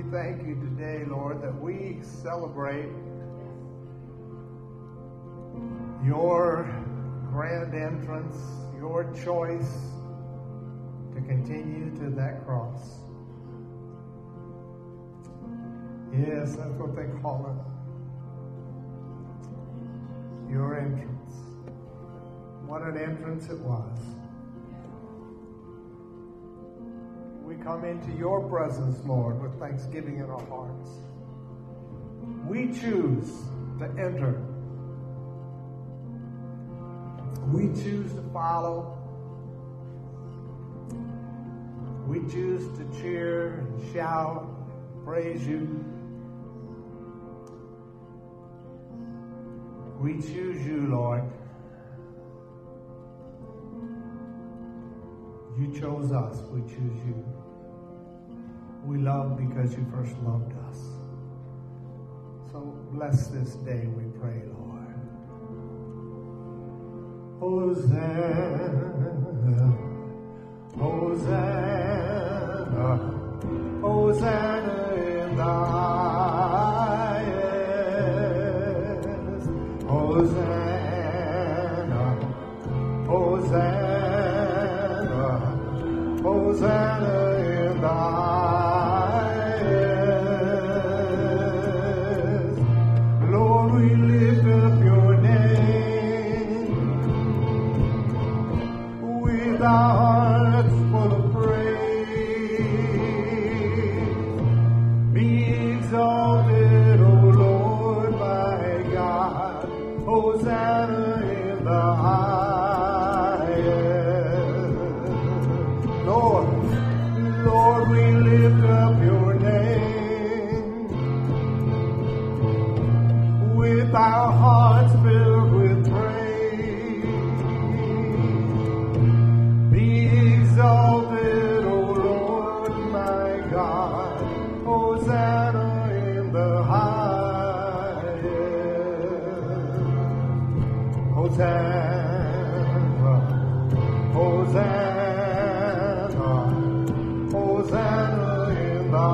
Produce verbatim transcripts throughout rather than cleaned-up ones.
thank you today, Lord, that we celebrate your grand entrance, your choice to continue to that cross. Yes, that's what they call it. Your entrance. What an entrance it was. We come into your presence, Lord, with thanksgiving in our hearts. We choose to enter. We choose to follow. We choose to cheer and shout, praise you. We choose you, Lord. You chose us. We choose you. We love because you first loved us. So bless this day, we pray, Lord. Hosanna, Hosanna, Hosanna in the highest. Hosanna, Hosanna, Hosanna in the highest. Lord, we lift up your name with our hearts full of praise. Be exalted, O Lord, my God. Hosanna in the highest. Lord, Lord, we lift up your name with our hearts filled with praise. Be exalted, O Lord, my God. Hosanna in the highest. Hosanna, Hosanna, Hosanna in the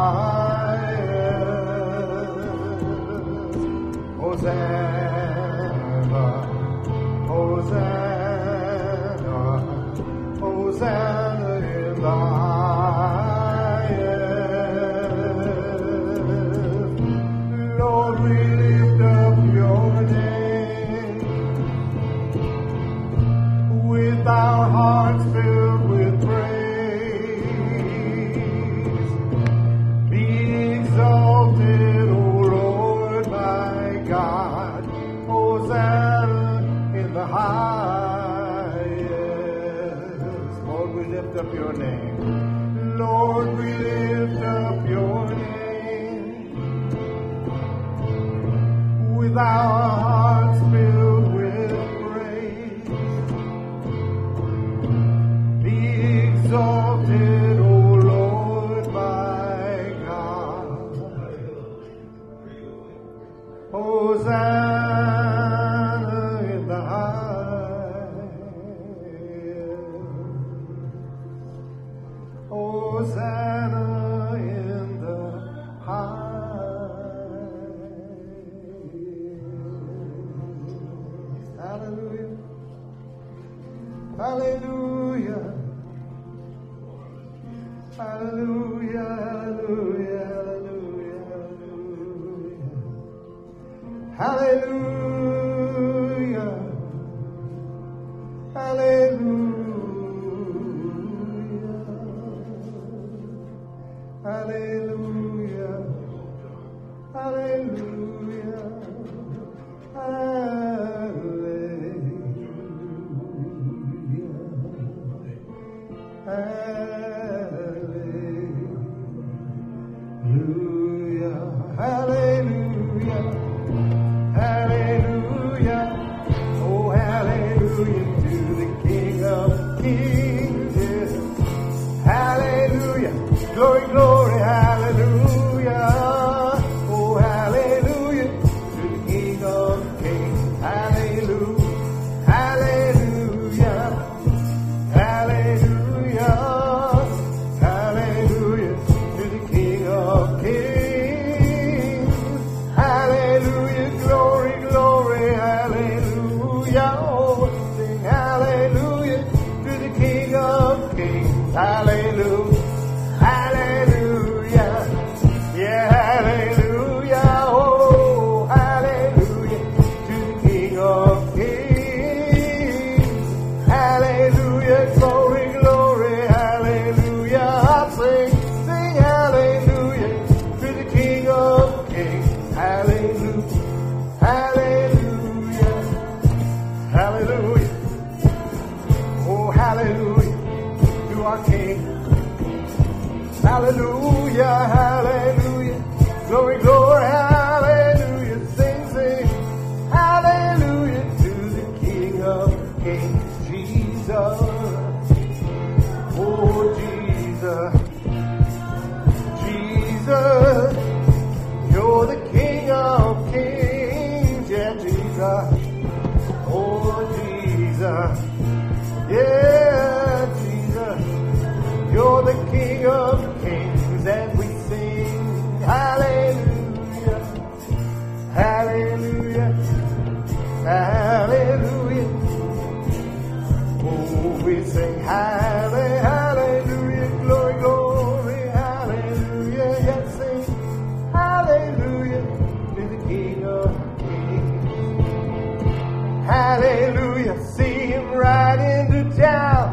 highest. Hosanna, Hosanna, Hosanna in the highest. Lord, we lift up your name with our hearts filled with praise. Be exalted, O Lord, my God. Hosanna in the highest. Lord, we lift up your name. Lord, we lift up your name with our hearts filled with praise. Be exalted, O Lord, my God. Hosanna in the highest. Hosanna in the highest. Hallelujah. Hallelujah. Hallelujah, hallelujah, hallelujah, hallelujah. Hallelujah. Hallelujah. Hallelujah. Hallelujah. Hallelujah. Hallelujah. Hallelujah. Oh, hallelujah to the King of Kings. Yes. Hallelujah. Glory, glory, hallelujah. Oh, hallelujah to the King of Kings. Hallelujah. Hallelujah. Hallelujah. Hallelujah to the King of Kings. Hallelujah. Hallelujah. Yeah, hallelujah. Oh, hallelujah to the King of Kings. Hallelujah. Glory, glory. Hallelujah. I sing, sing hallelujah to the King of Kings. Hallelujah. Hallelujah. Hallelujah. Oh, hallelujah to our King. Hallelujah, hallelujah. Glory, glory, hallelujah. Sing, sing. Hallelujah to the King of Kings, Jesus. Oh, Jesus. Jesus. You're the King of Kings. Yeah, Jesus. Oh, Jesus. Yeah, Jesus. You're the King of Kings, and we sing hallelujah, hallelujah, hallelujah. Oh, we sing hallelujah, hallelujah, glory, glory, hallelujah. Yes, sing hallelujah to the King of Kings. Hallelujah, see him ride into town.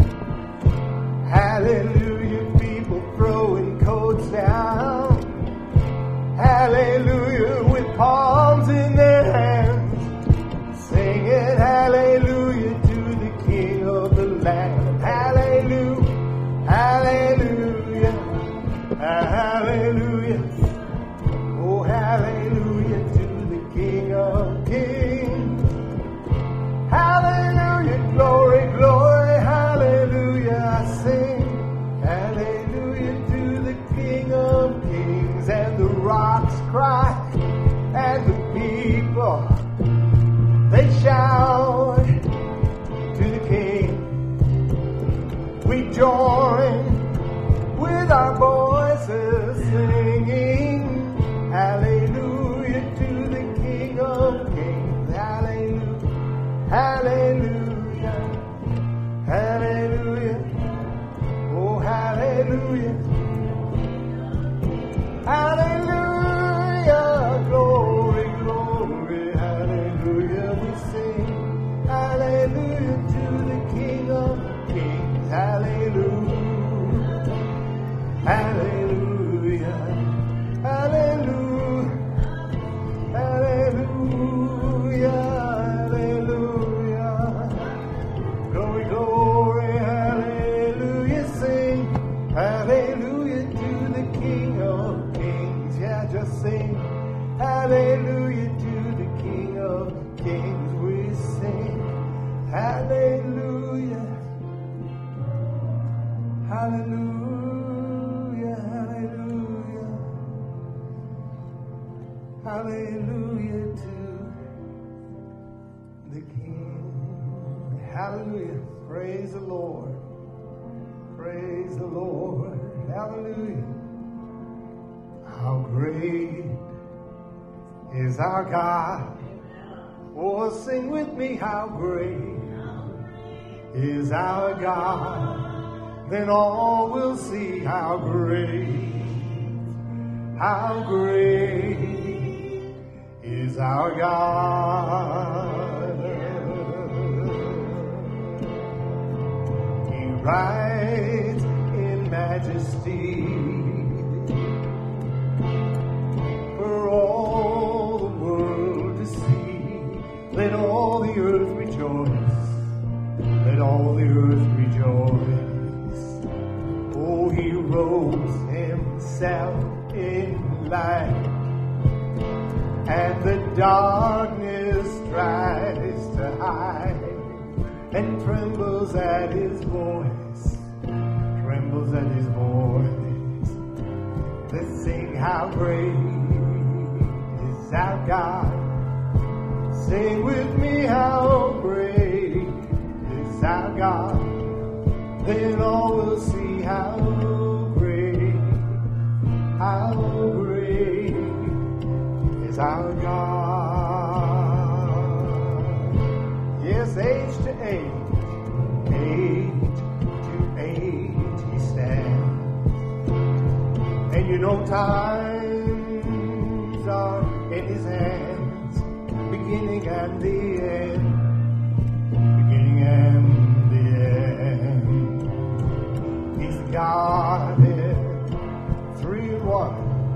Hallelujah, people throwing coats down. Hallelujah, with palms in their hands, singing hallelujah to the King of the land. Hallelujah, hallelujah, hallelujah. Oh, hallelujah to the King of Kings. Hallelujah, glory, glory, hallelujah. I sing hallelujah to the King of Kings, and the rocks cry, and the people, they shout to the King. We join with our voices singing hallelujah to the King of Kings. Hallelujah, hallelujah, hallelujah. Oh, hallelujah. Hallelujah. Glory, glory. Hallelujah. We sing hallelujah to the King of Kings. Hallelujah. Hallelujah. Hallelujah. Hallelujah. Hallelujah. Glory, glory. Hallelujah. Sing hallelujah to the King of Kings. Yeah, just sing hallelujah to the King of Kings. We sing hallelujah, hallelujah, hallelujah, hallelujah to the King. Hallelujah. Praise the Lord. Praise the Lord. Hallelujah. How great is our God. Oh, sing with me, how great is our God. Then all will see how great, how great is our God. He rides in majesty for all the world to see. Let all the earth rejoice. Let all the earth rejoice. Oh, he robes himself in light, and the darkness tries to hide, and trembles at his voice, trembles at his voice. Let's sing how great is our God. Sing with me, how great is our God. Then all will see how great, how great is our God. Yes, age to age, age to age, know times are in his hands, beginning and the end, beginning and the end. He's the Godhead, three in one.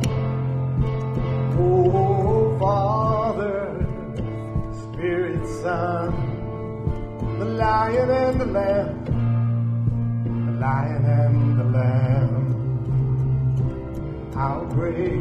Oh, Father, Spirit, Son, the Lion and the Lamb, the Lion and the Lamb. How great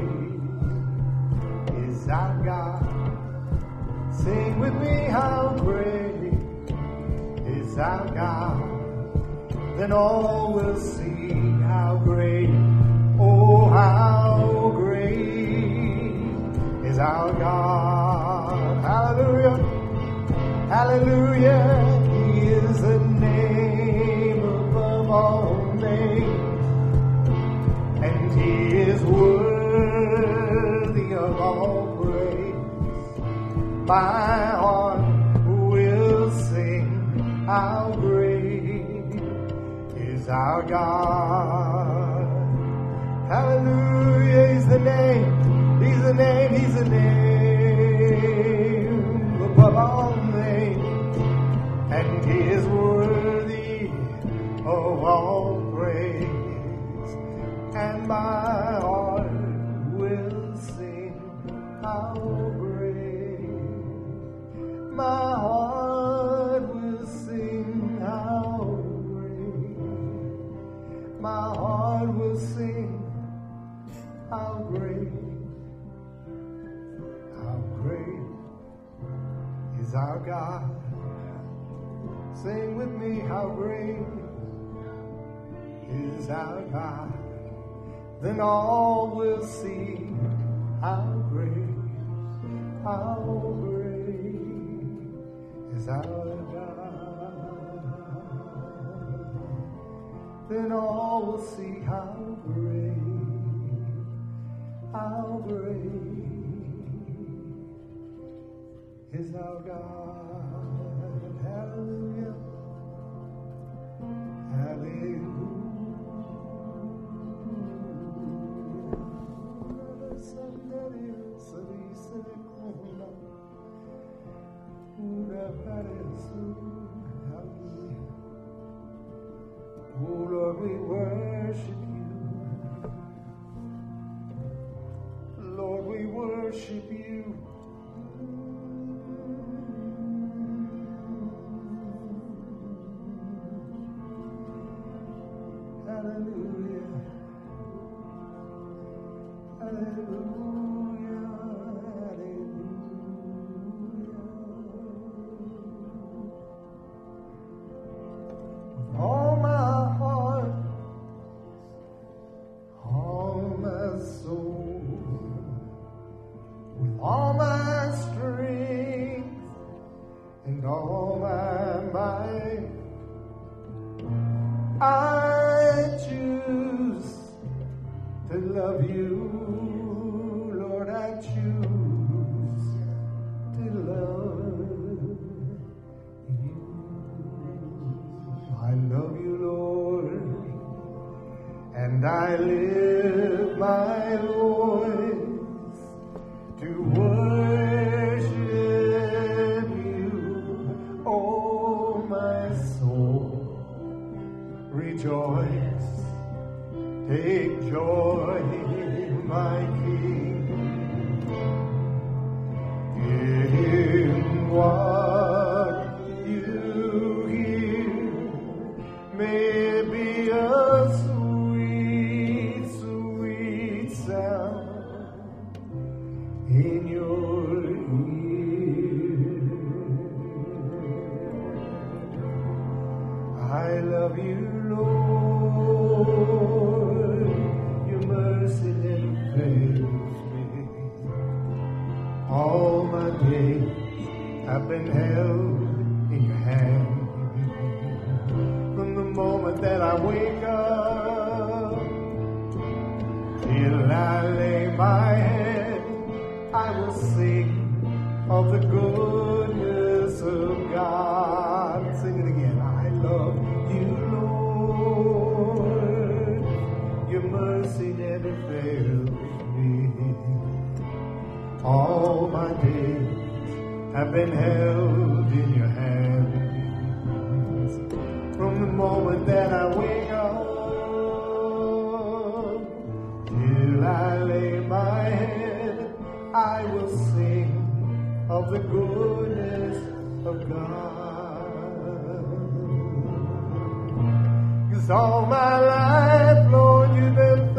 is our God? Sing with me, how great is our God? Then all will see how great, oh, how great is our God. Hallelujah, hallelujah. He is the name above all names, and he is worthy of all praise. My heart will sing, how great is our God. Hallelujah, he's the name, he's the name, he's the name above all names, and he is worthy of all praise. And my heart will sing, how great. My heart will sing, how great. My heart will sing, how great. How great is our God. Sing with me, how great is our God. Then all will see how great, how great is our God. Then all will see how great, how great is our God. Hallelujah, hallelujah. Oh Lord, we worship you. Lord, we worship you. Hallelujah. Hallelujah. Hallelujah. All my heart, all my soul, with all my strength and all my might, I choose to love you, Lord. I choose to love you. I love you, Lord, and I lift my voice to worship you. Oh, my soul, rejoice, take joy, my King, in what you hear. May it be a sweet, sweet sound in your ear. I love you, Lord. Your mercy never fails me. All my days have been held in your hand. From the moment that I wake up till I lay my head, I will sing of the goodness of God. Sing it again. I love you, Lord. Your mercy never fails have been held in your hands. From the moment that I wake up till I lay my head, I will sing of the goodness of God. 'Cause all my life, Lord, you've been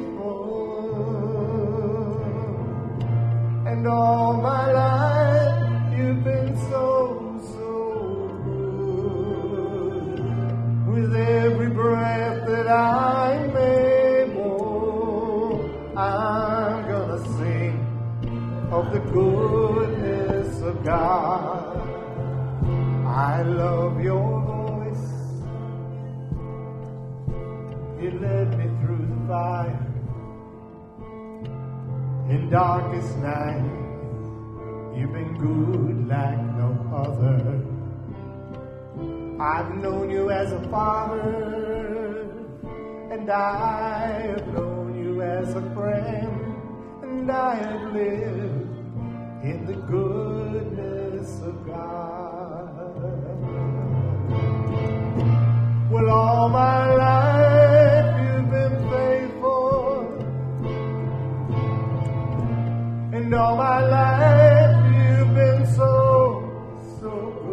faithful. And all my life, you've been so, so good. With every breath that I'm able, I'm gonna sing of the goodness of God. I love your voice. You led me through the fire in darkest night. You've been good like no other. I've known you as a father, and I have known you as a friend, and I have lived in the goodness of God. Well, all my life you've been faithful, and all my life you've been so, so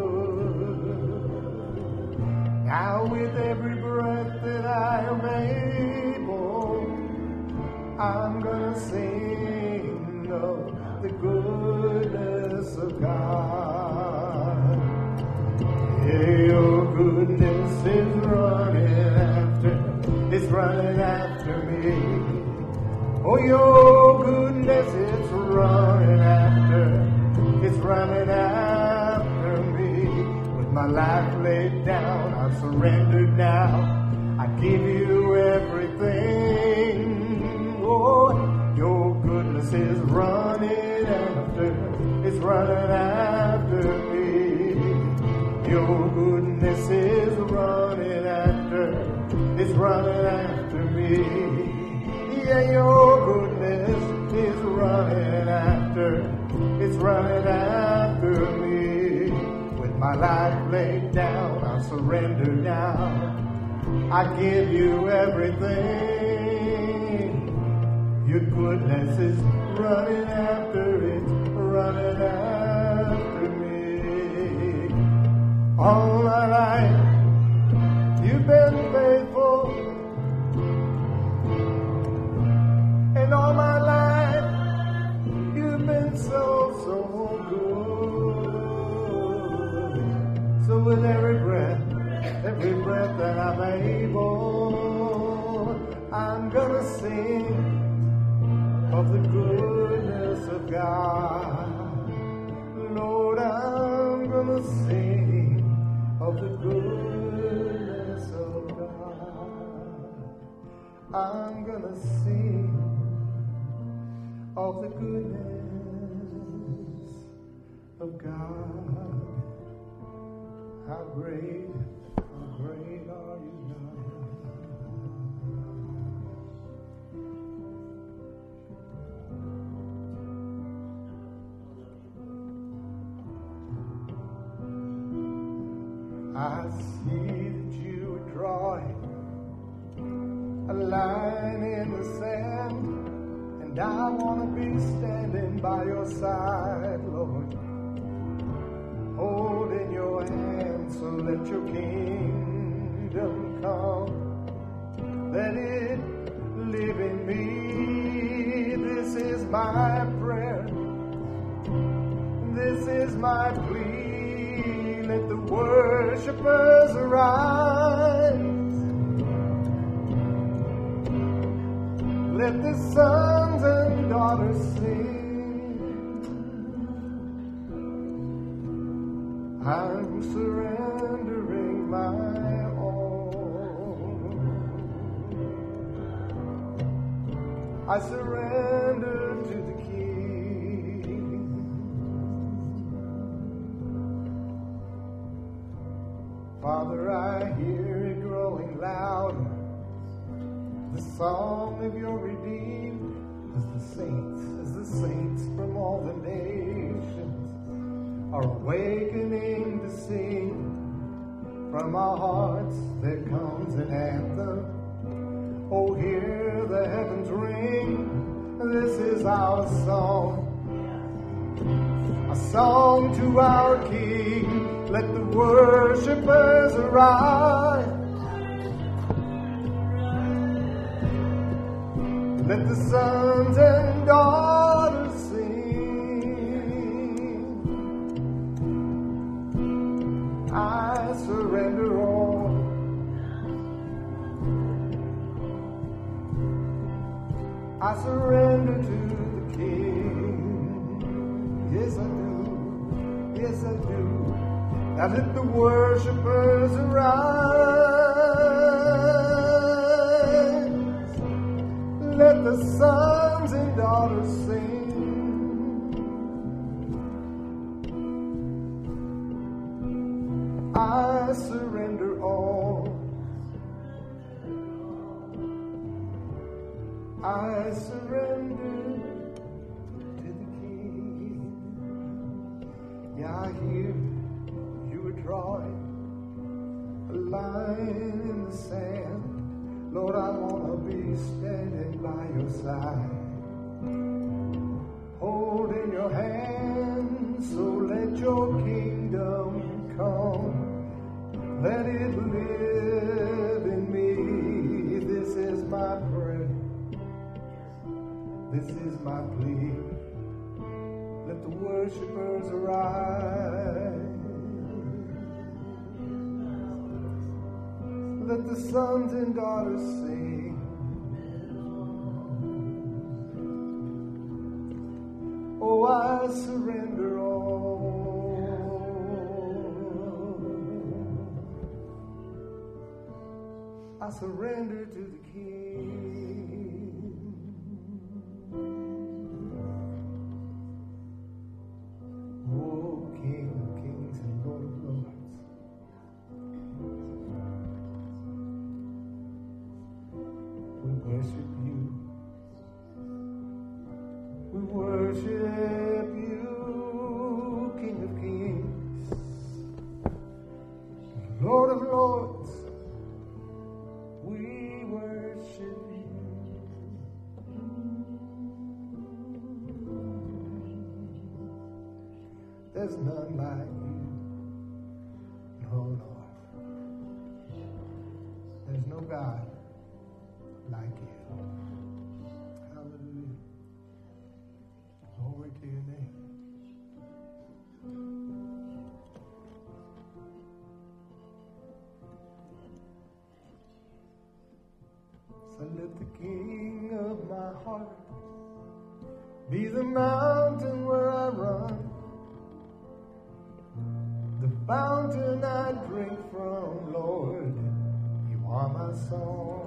good. Now with every breath that I am able, I'm gonna sing of the goodness of God. Yeah, your goodness is running after, it's running after me. Oh, your goodness is running after, it's running after me. With my life laid down, I'm surrendered now. I give you everything. Oh, your goodness is running after, it's running after me. Your goodness is running after, it's running after me. Yeah, your goodness is running after, it's running after me. With my life laid down, I'm surrendered now. I give you everything. Your goodness is running after, it's running after me. All my life, you've been faithful. And all my life, you've been so, so good. So with every breath, every breath that I'm able, I'm gonna sing of the goodness of God. Lord, I'm gonna sing of the goodness of God. I'm gonna sing of the goodness of God. How great, how great are you, I see that you are drawing a line in the sand, and I want to be standing by your side, Lord, holding your hand. So let your kingdom come, let it live in me. This is my prayer, this is my plea. Let the worshipers arise. Let the sons and daughters sing. I'm surrendering my all. I surrender to the King. Father, I hear it growing louder, the song of your redeemed, as the saints, as the saints from all the nations are awakening to sing. From our hearts there comes an anthem. Oh, hear the heavens ring. This is our song. A song to our King. Let the worshipers arise. Let the sons and daughters sing. I surrender all. I surrender to the King. Yes, I do. Yes, I do. Now let the worshipers arise. Let the sons and daughters sing. I surrender all. I surrender to the King. Yeah, I hear you were drawing a line in the sand. Lord, I want to be standing by your side, holding your hand. So let your kingdom come. Let it live in me. This is my prayer. This is my plea. Let the worshipers arise. Let the sons and daughters sing. Oh, I surrender all. I surrender to the King. Oh, King of kings and Lord of lords. We worship you. We worship you, King of kings, Lord of lords. We worship you. There's none like you. No, Lord. There's no God like you. Hallelujah. Glory to your name. So let the King of my heart be the mountain where I run, the fountain I drink from, Lord. You are my song.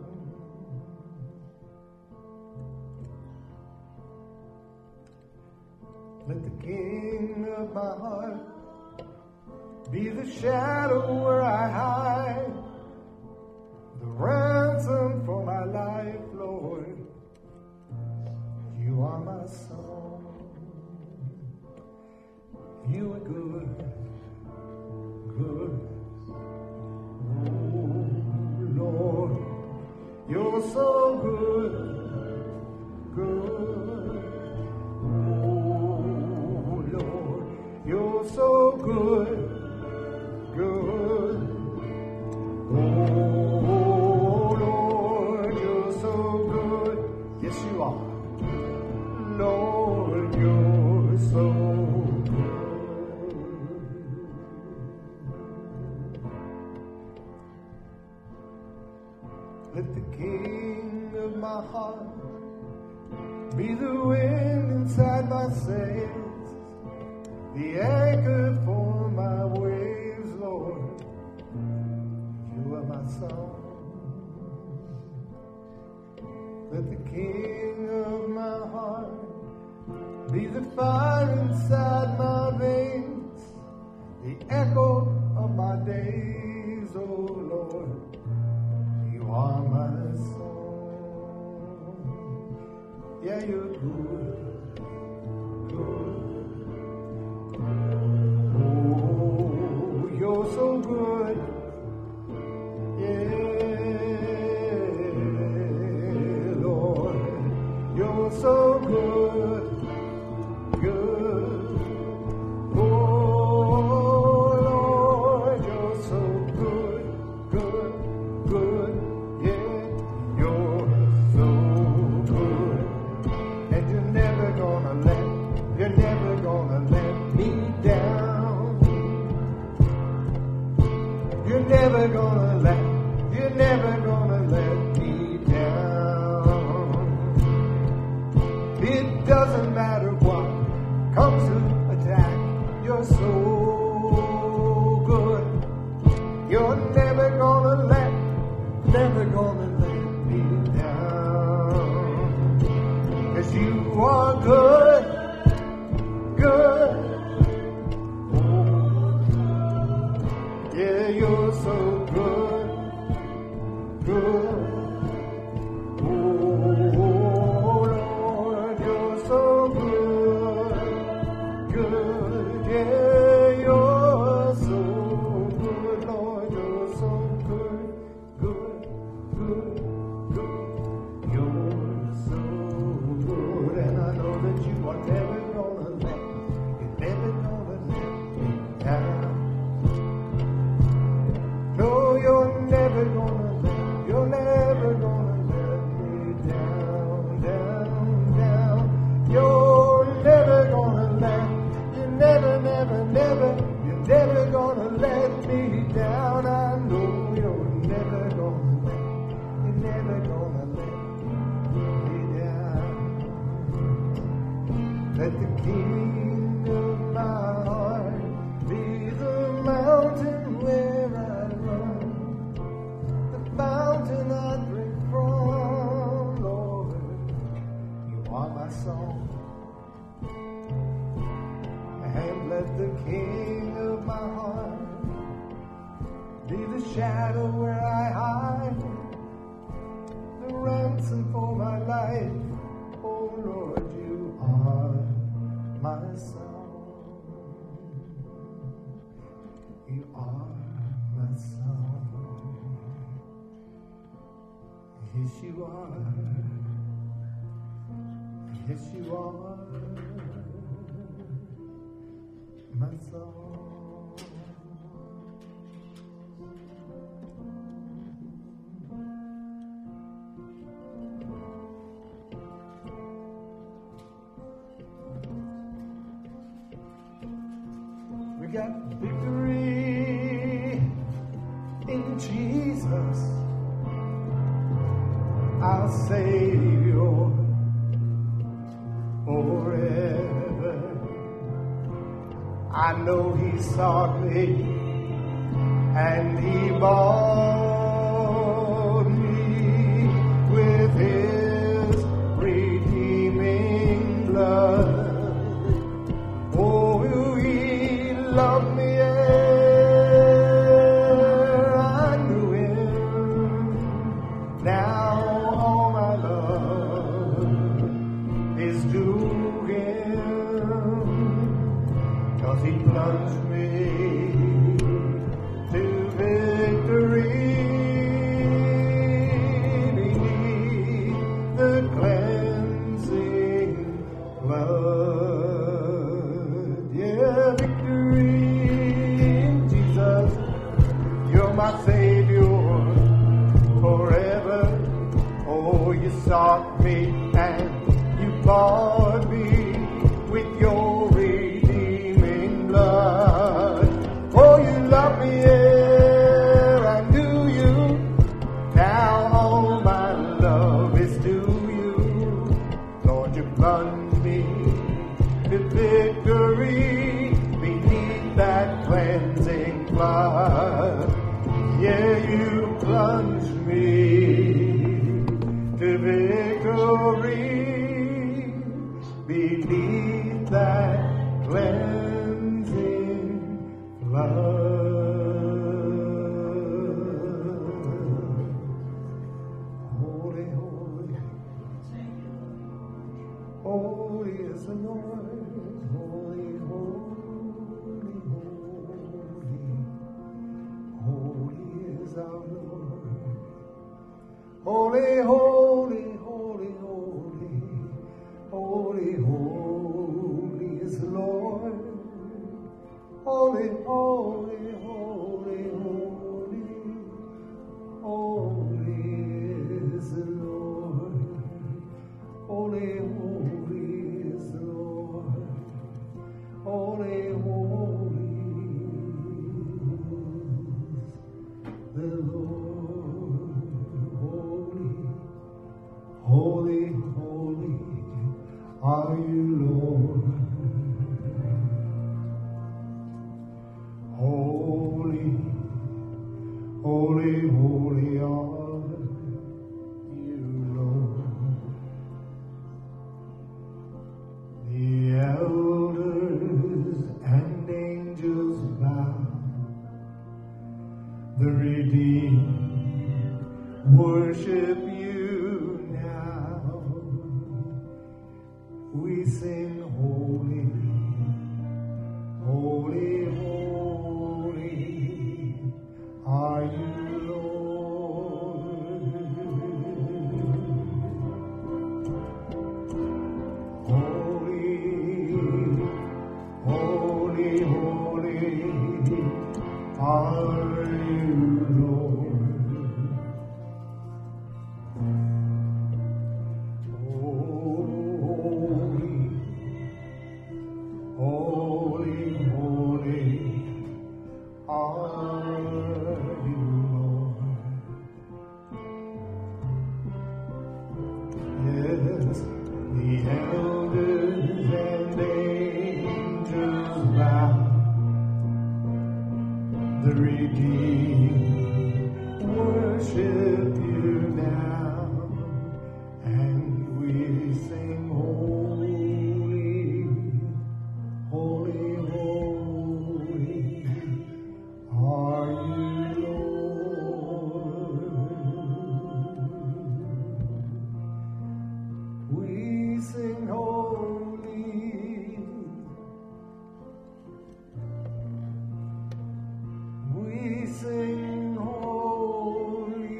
Let the King of my heart be the shadow where I hide, the ransom for my life, Lord. You are my song. You are good, good. Oh, Lord, you're so good, good. Oh, Lord, you're so good, good. Oh, Lord, you're so good. Yes, you are. Lord, you're so good. Let the King of my heart be the wind inside my sails, the anchor for my waves, Lord. You are my song. Let the King of my heart be the fire inside my veins, the echo of my days, oh Lord. You are my song. Yeah, you're good, good. you're so good, good. Oh, Lord, you're so good, good, good. Yeah, you're so good. And you're never gonna let, you're never gonna let me down. You're never gonna let, you're never gonna let me down. It doesn't matter what comes to attack, you're so good. You're never gonna let, never gonna let me down. 'Cause you are good, good. Yeah, you're so good, good. Oh, Lord, you're so good, good. Yeah, you're so good, Lord, you're so good, good, good, good. You're so good, and I know that you are never gonna let, you're never gonna let me down. No, you're never gonna let, you're never gonna let me down, down, down. You're never gonna let, you're never, never, never, you're never gonna let me down. I know you're never gonna let, you're never gonna let me down. Let the King of my heart be the mountain where I run, the fountain I drink from, Lord. You are my song. And let the King of my heart be the shadow where I hide, the ransom for my life. Oh Lord, you are my song. You are my song. Yes, you are. Yes, you are my song. We got victory in Jesus, our Savior, forever. I know He sought me and He bought me with His redeeming blood. Oh, He loved me ere I knew Him. Now all my love is due Him, 'cause He plunged me to victory beneath the cleansing blood. Yeah, victory in Jesus. You're my Savior forever. Oh, you sought me and you bought me with your redeeming blood. Oh, you love me ere I knew you. Now all my love is to you. Lord, you plunged me to victory beneath that cleansing blood. Yeah, you plunged me to victory beneath that cleansing blood. Holy, holy, holy is the Lord. Holy, holy, holy, holy is our Lord. Holy, holy, holy, holy, holy, holy is the Lord. Holy, holy, holy, holy, holy is the Lord. Holy, holy is the Lord. Holy, holy is the Lord. Holy, holy, holy are you, Lord. Holy, holy, holy are you, Lord. The elders and angels bow, the redeemed worship you now. We sing holy, holy, holy are you, Lord. Holy, holy, holy are you, Lord. Holy, holy are you, Lord. Yes, the elders and angels bow, the redeemed worship you now, and we sing holy, holy, holy are you, Lord. We sing holy, we sing holy,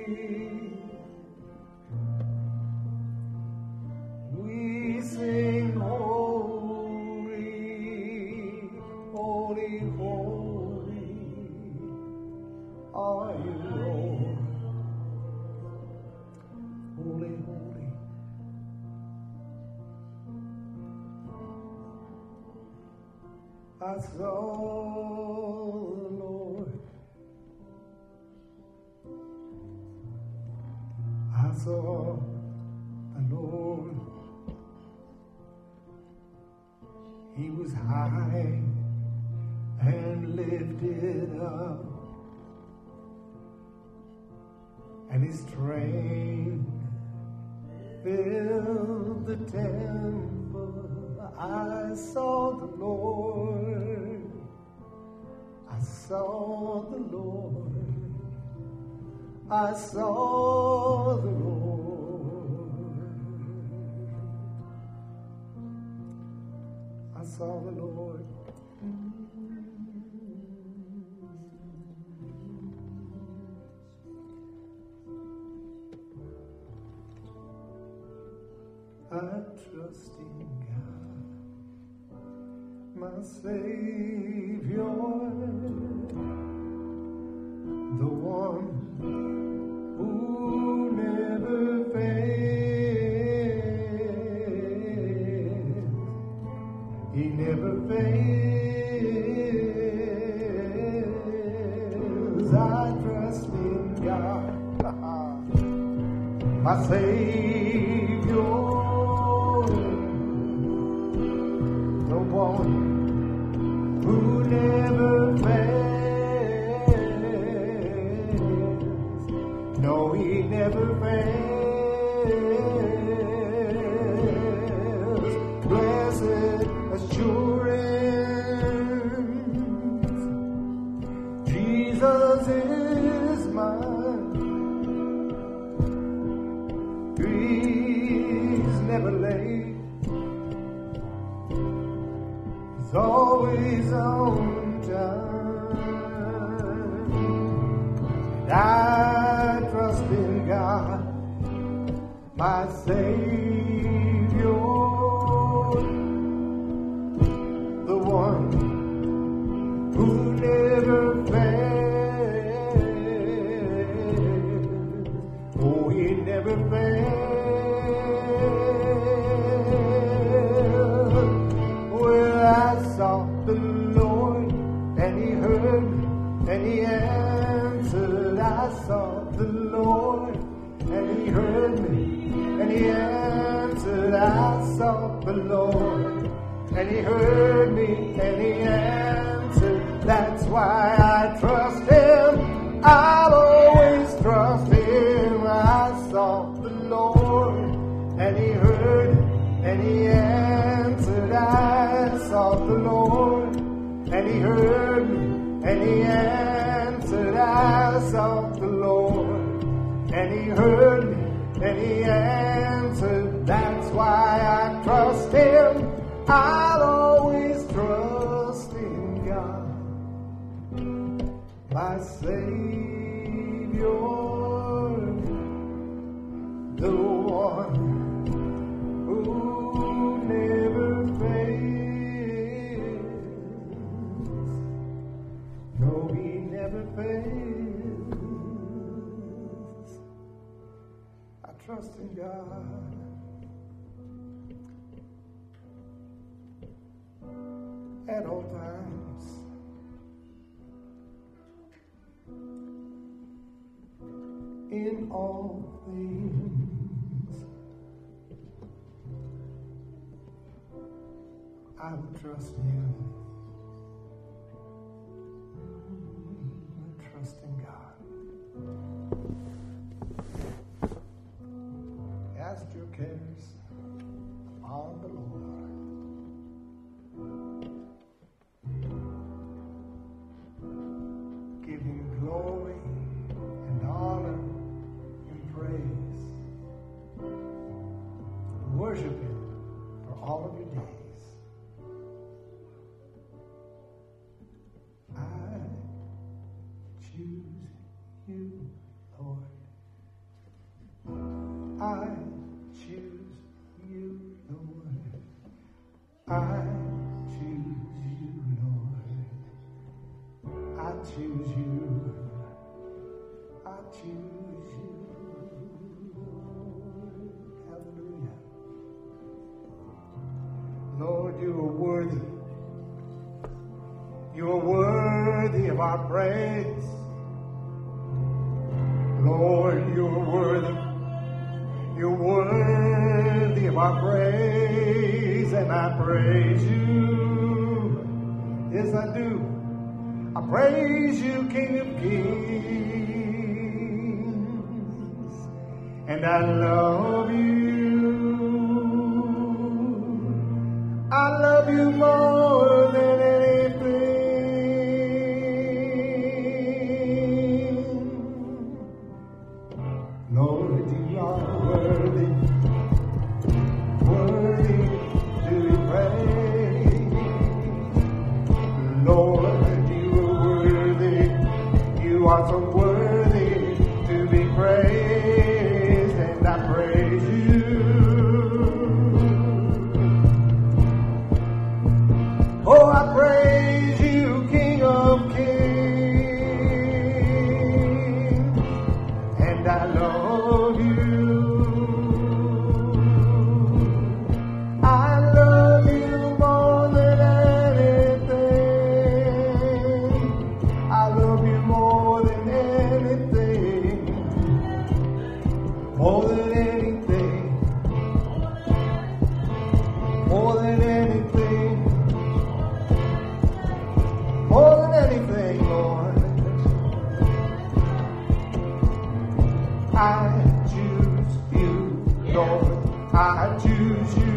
we sing holy, holy, holy are you, Lord. Holy, holy. I saw the Lord. I saw the Lord. He was high and lifted up, and his train filled the temple. I saw the Lord. I saw the Lord. I saw the Lord. I saw the Lord. I trust in God, my Savior, the one who never fails. He never fails. I trust in God, my Savior, the one who never fails. No, he never fails. Blessed assurance, Jesus is mine. He's never late. He's always on time. And I trust in God, my Savior, sought the Lord, and he heard me, and he answered. That's why I trust him. I'll always trust him. I sought the Lord, and he heard, and he answered. I sought the Lord, and he heard me, and he answered. I sought the Lord, and he heard me, and he answered. That's why I trust him. I'll always trust in God, my Savior, the one who never fails. No, he never fails. I trust in God. At all times, in all things, I will trust him. I trust in God. Cast your cares on the Lord. Give him glory and honor and praise. Worship him for all of your days. I choose you, Lord. I choose you, Lord. I choose you, Lord. I choose you. I choose you. Hallelujah. Lord, you are worthy. You are worthy of our praise. Lord, you are worthy. You're worthy of our praise, and I praise you. Yes, I do. I praise you, King of Kings, and I love you. I love you more than anything. Lord, you are worthy, worthy to be praised. Lord, you are so worthy to be praised, and I praise you. Oh, I praise you, King of Kings, and I love you. I love you more than anything. I love you more than anything, more than anything, more than anything, more than anything, Lord. I choose you, Lord. I choose you.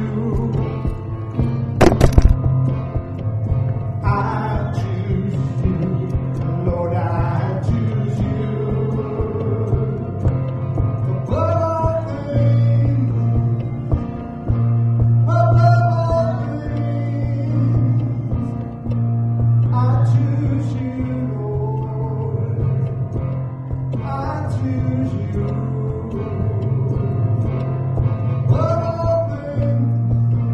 I choose you, Lord. I choose you. Above all things, above all things, I choose you, Lord. I choose you. Above all things.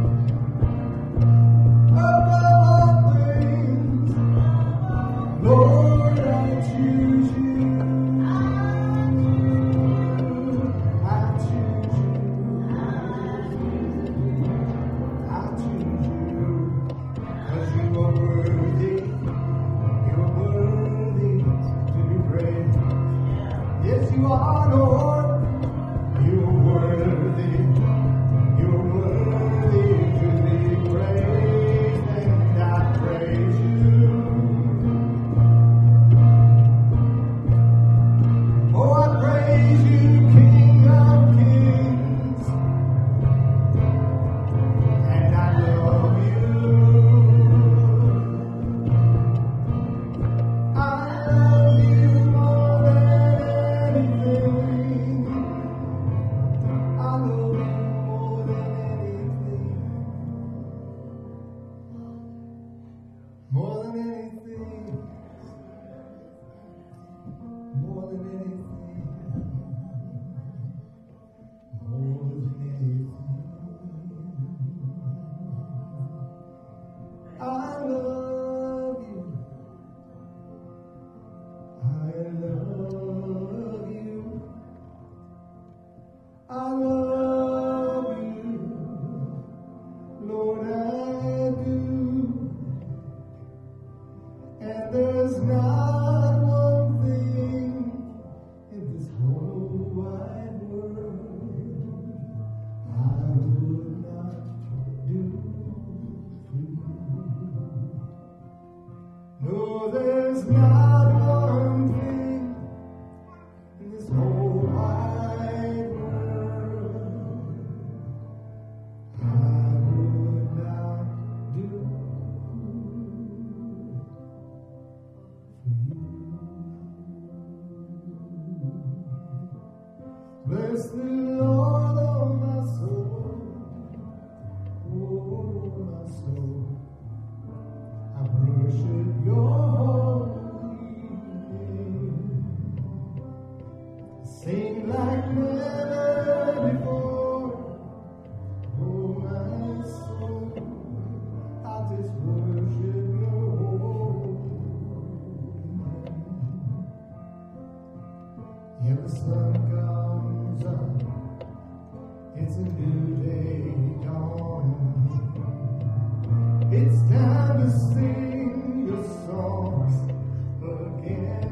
It's a new day dawning. It's time to sing your songs again.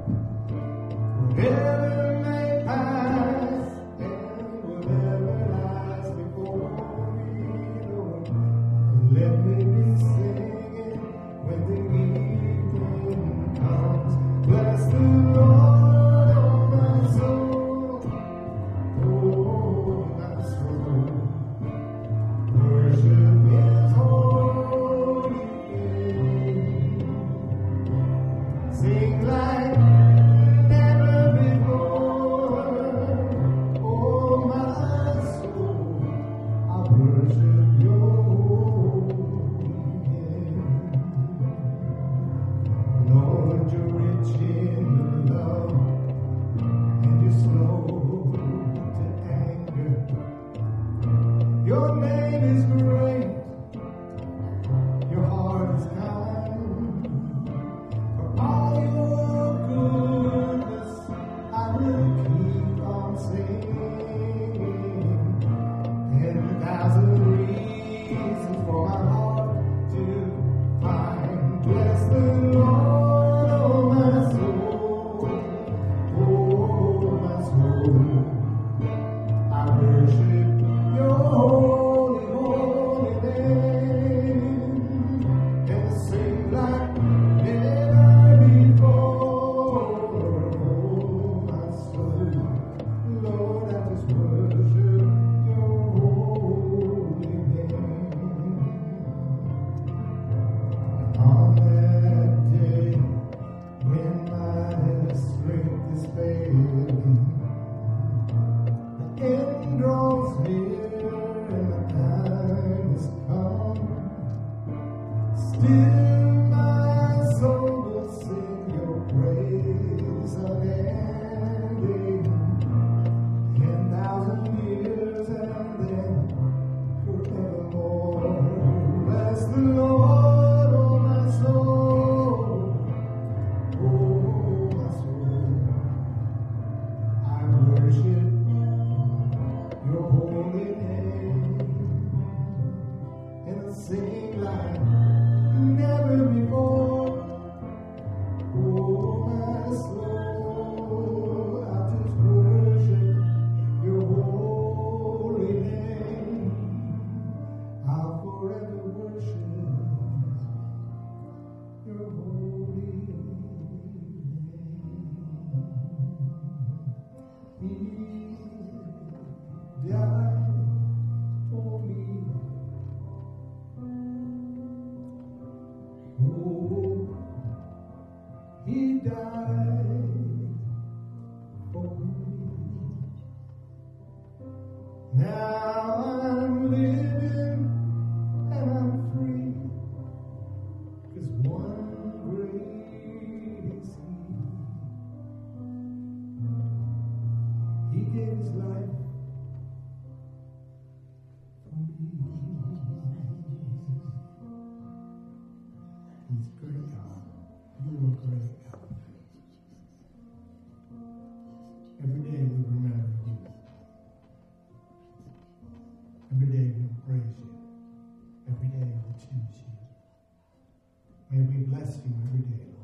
Whatever may pass and whatever lies before me, Lord, let me be singing when the evening comes. Bless the Lord, oh my soul, oh my soul. Worship His holy name. Sing like never before. Oh my soul, I worship Your holy name. Lord, You're rich in love and You're slow to anger. Your name is great, Your heart is kind. For all Your goodness, I will keep on singing. Ten thousand reasons for my heart to find. Bless the Lord, oh my soul, oh my soul. I worship Your holy, holy name, and sing like never before. Oh my soul, Lord, I just worship Your holy name. On that day when my strength is failing, the end draws near and the time is come. Still my soul will sing Your praise unending. Ten thousand years and then forevermore. Bless the Lord, oh my soul, oh my soul. I worship Your holy name, and I sing like never before. Oh my soul, I just worship Your holy name. I'll forever worship Your holy name. He died for me. Oh, He died for me. Now I'm living and I'm free, 'cause one great is He. He gave His life for me. He's great, God. You are great, God. Every day we remember You. Every day we praise You. Every day we choose You. May we bless You every day.